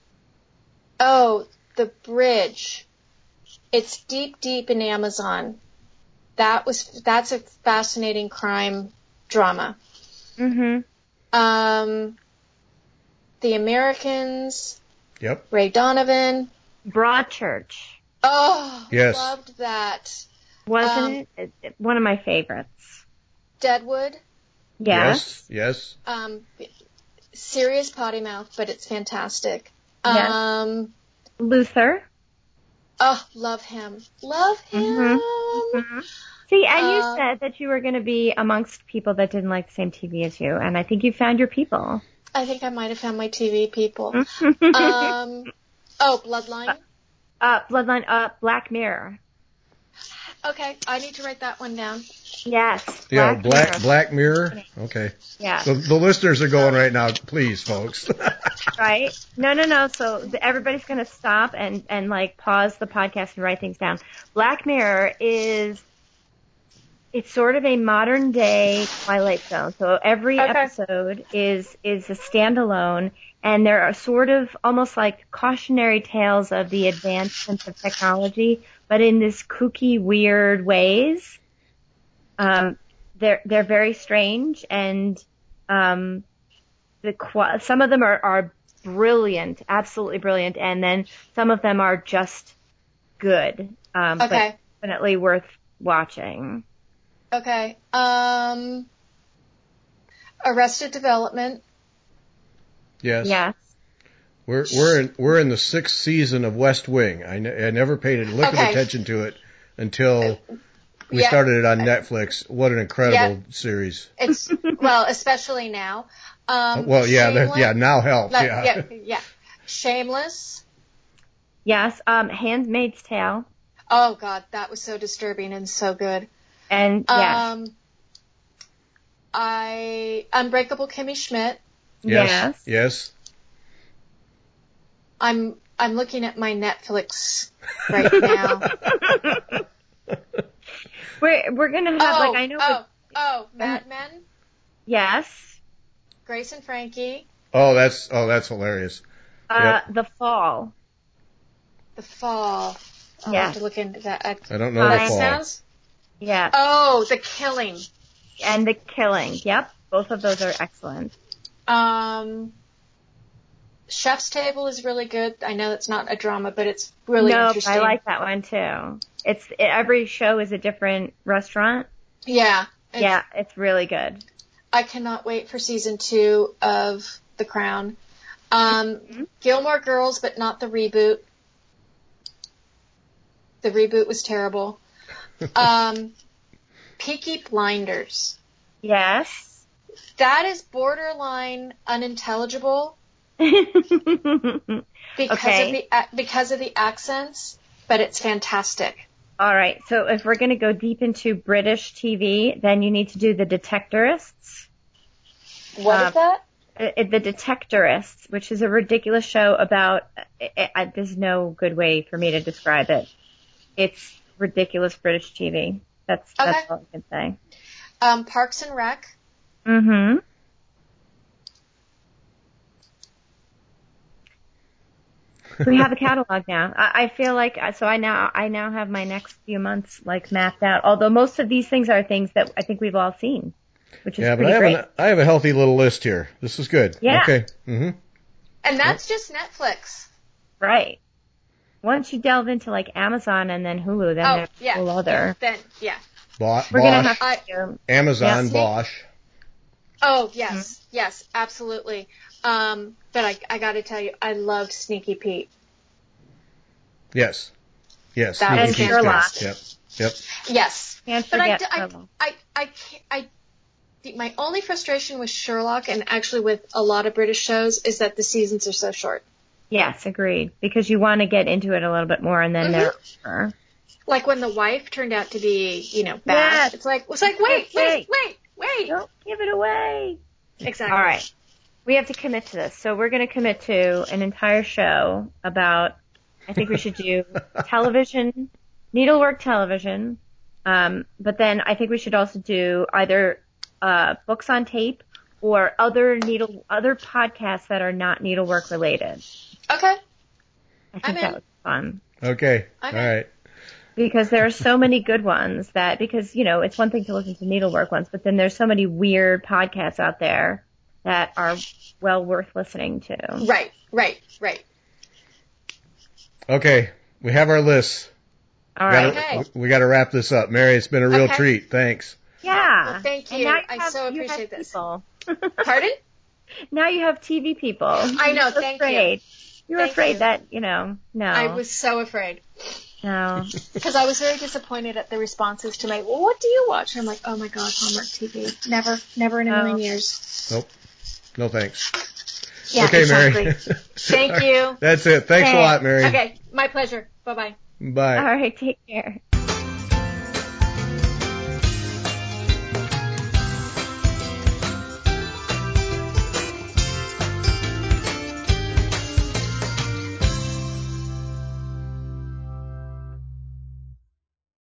Oh, The Bridge. It's deep, deep in Amazon. That was, that's a fascinating crime drama. Mm-hmm. Um, The Americans. Yep. Ray Donovan. Broadchurch. Oh, Yes. loved that. Wasn't Um, it? It- it- One of my favorites. Deadwood. Yes. Yes. Yes. Um, serious potty mouth, but it's fantastic. Yes. Um, Luther. oh, love him. Love him. Mm-hmm. Mm-hmm. See, and you Um, said that you were going to be amongst people that didn't like the same T V as you, and I think you found your people. I think I might have found my T V people. um, um, oh, Bloodline. uh, Bloodline, uh, Black Mirror. Okay, I need to write that one down. Yes. Yeah. Black Black Mirror. Black Mirror. Okay. Yeah. The, the listeners are going right now. Please, folks. Right? No, no, no. So the, everybody's going to stop and, and like pause the podcast and write things down. Black Mirror is, it's sort of a modern day Twilight Zone. So every Okay. episode is, is a standalone, and there are sort of almost like cautionary tales of the advancements of technology, but in this kooky, weird ways. Um, they're, they're very strange, and, um, the, qu- some of them are, are brilliant, absolutely brilliant, and then some of them are just good, um, Okay. but definitely worth watching. Okay. Um, Arrested Development. Yes. Yes. We're we're in we're in the sixth season of West Wing. I, ne- I never paid a lick Okay. of attention to it until we Yeah. started it on Netflix. What an incredible series. It's, well, especially now. Um, Well, yeah, that, Shameless. yeah. Now help. Like, Yeah. yeah, yeah. Shameless. Yes. Um, Handmaid's Tale. Oh God, that was so disturbing and so good. And yes. Um, I Unbreakable Kimmy Schmidt. Yes. Yes. Yes. I'm I'm looking at my Netflix right now. We're we're gonna have oh, like I know. oh, with- oh, Mad Men. Yes. Grace and Frankie. Oh, that's oh, that's hilarious. Uh, The Fall. The Fall. I'll Yeah. have to look into that. I, I don't know The Fine. Fall. Sounds? Yes. Oh, The Killing. And The Killing. Yep. Both of those are excellent. Um, Chef's Table is really good. I know it's not a drama, but it's really no, interesting. I like that one too. It's every show is a different restaurant. Yeah. It's, Yeah, it's really good. I cannot wait for season two of The Crown. Um, Mm-hmm. Gilmore Girls, but not the reboot. The reboot was terrible. Um, Peaky Blinders. Yes. That is borderline unintelligible because Okay. of the uh, because of the accents, but it's fantastic. All right. So if we're going to go deep into British T V, then you need to do The Detectorists. What Um, is that? Uh, The Detectorists, which is a ridiculous show about, uh, uh, there's no good way for me to describe it. It's ridiculous British T V. That's, that's Okay. all I can say. Um, Parks and Rec. Mm-hmm. We have a catalog now. I, I feel like, so I now, I now have my next few months like mapped out, although most of these things are things that I think we've all seen, which is Yeah, but pretty I have great. an, I have a healthy little list here. This is good. Yeah. Okay. Mm-hmm. And that's just Netflix. Right. Once you delve into like Amazon and then Hulu, then Oh, there's yeah. a whole other. Then, yeah. Bo- We're going to Bosch, have I- to, Amazon, Yeah. Bosch. Oh, yes. yes, absolutely. Um, but I, I gotta tell you, I loved Sneaky Pete. Yes. Yes. That Sneaky was Pete's Sherlock. good. Yep. Yep. Yes. can't But I, forget I, Sherlock. I, I, can't, I, the- my only frustration with Sherlock and actually with a lot of British shows is that the seasons are so short. Yes, agreed. Because you want to get into it a little bit more and then Mhm. they're over. Like when the wife turned out to be, you know, bad. Yes. It's like, it's like, wait, wait, Wait. wait, wait. Don't give it away. Exactly. All right. We have to commit to this. So we're going to commit to an entire show about, I think we should do television, needlework television. Um, but then I think we should also do either uh, books on tape or other needle, other podcasts that are not needlework related. Okay. I think I'm that in. would be fun. Okay. I'm All in. right. Because there are so many good ones that, because, you know, it's one thing to listen to needlework ones, but then there's so many weird podcasts out there that are well worth listening to. Right, right, right. Okay. We have our lists. All We right. gotta, Okay. we, we got to wrap this up. Mary, it's been a real Okay. treat. Thanks. Yeah. Well, thank And you. now I have- so you have appreciate this. people. Pardon? Now you have T V people. I know, You were thank you. afraid. You were Thank afraid you. that, you know, no. I was so afraid. No. Because I was very disappointed at the responses to my, well, what do you watch? And I'm like, oh my God, Hallmark T V. Never, never in a Oh. million years. Nope. No thanks. Yeah, okay, exactly. Mary. Thank you. That's it. Thanks a Okay. lot, Mary. Okay, my pleasure. Bye-bye. Bye. All right. Take care.